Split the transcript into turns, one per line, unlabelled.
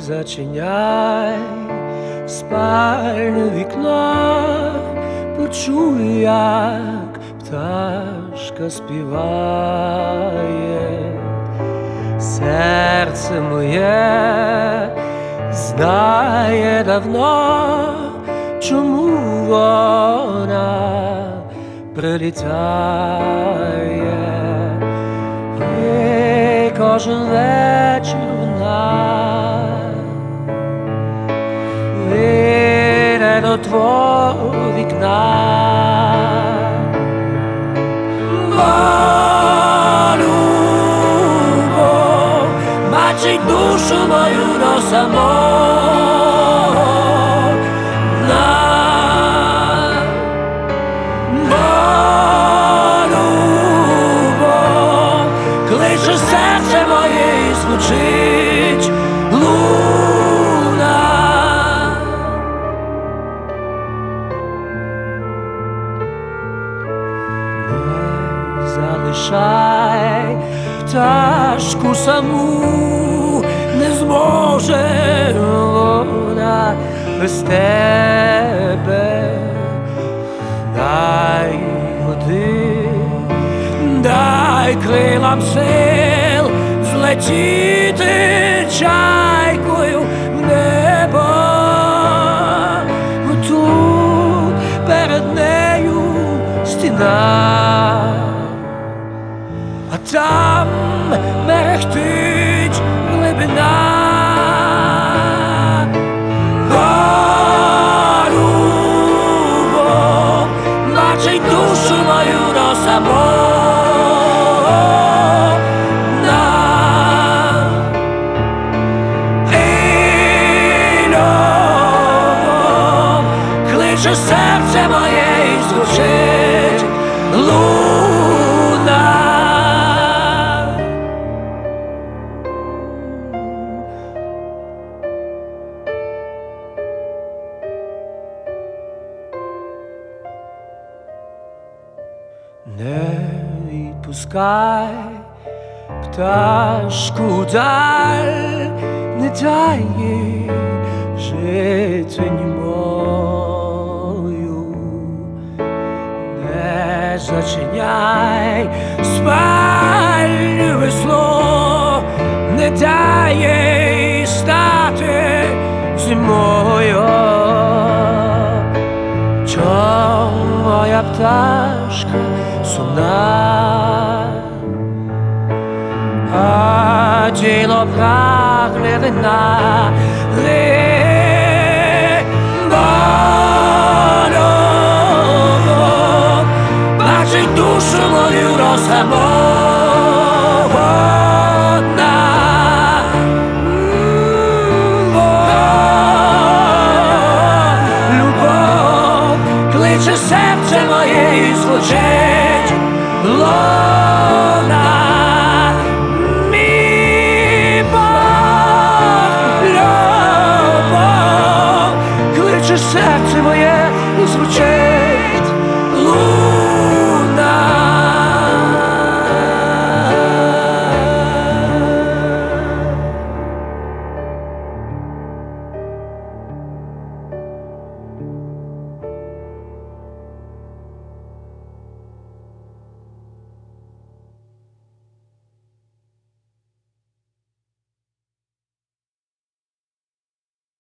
зачиняй спальне вікно, почуй, як пташка співає. Серце моє знає давно, чому вона прилітає. І кожен вечір вона вийде до твого вікна. Любов бачить душу мою до самого дна. Любов кличе серце моє і звучить луна. Не залишай пташку саму, не зможе вона без тебе. Дай води, дай крилам сил злетіти чайкою в небо. Тут перед нею стіна, а там мерехтить глибина. Любов бачить душу мою до самого дна. І любов кличе серце моє і звучить луна. Не відпускай пташку даль, не дай їй жити німою. Не зачиняй спальне весло, не дай їй стати зимою. Чом моя пташка сумна, а тіло прагне вина. Любов бачить душу мою до самого дна. Любов кличе серце моє і звучить луна.